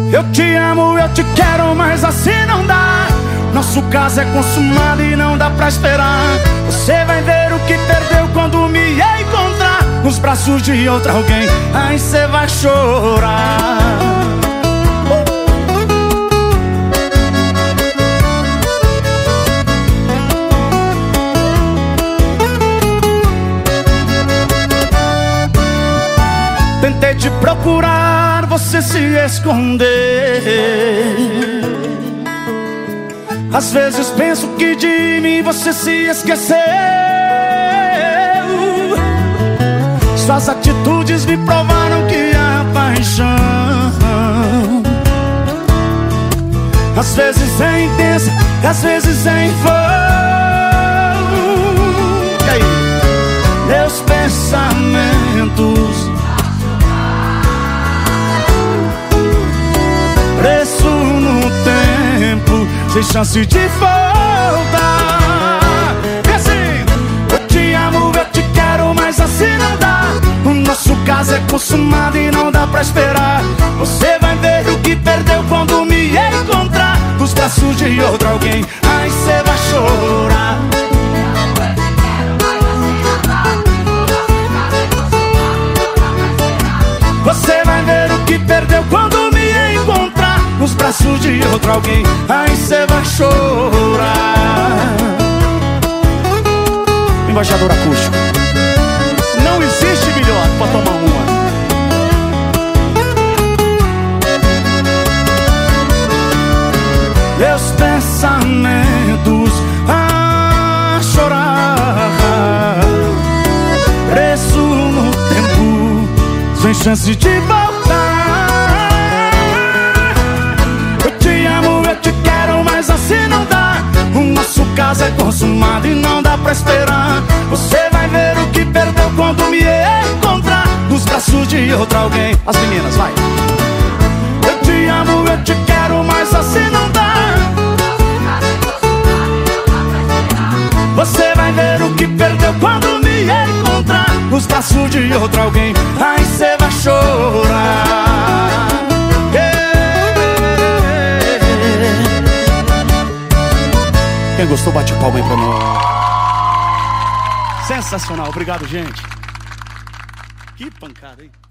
Eu te amo, eu te quero, mas assim não dá. Nosso caso é consumado e não dá pra esperar. Você vai ver o que perdeu quando me encontrar nos braços de outro alguém. Aí você vai chorar. Tentei te procurar, você se esconder. Às vezes penso que de mim você se esqueceu. Suas atitudes me provaram que a paixão às vezes é intensa, às vezes é em vão. E aí? Meus pensamentos preso no tempo, sem chance de voltar. E assim, eu te amo, eu te quero, mas assim não dá. O nosso caso é consumado e não dá pra esperar. Você vai ver o que perdeu quando me encontrar nos braços de outro alguém. Aí você vai chorar. Você vai ver o que perdeu quando me encontrar nos braços de outro alguém. Aí cê vai chorar. Embaixador acústico. Não existe melhor pra tomar uma. Meus pensamentos a chorar, preso no tempo, sem chance de voltar. Assim não dá, o nosso caso é consumado e não dá pra esperar. Você vai ver o que perdeu quando me encontrar nos braços de outro alguém. As meninas, vai. Eu te amo, eu te quero, mas assim não dá. Você vai ver o que perdeu quando me encontrar nos braços de outro alguém. Aí você vai chorar. Quem gostou, bate palma aí pra nós. Sensacional, obrigado, gente. Que pancada, hein?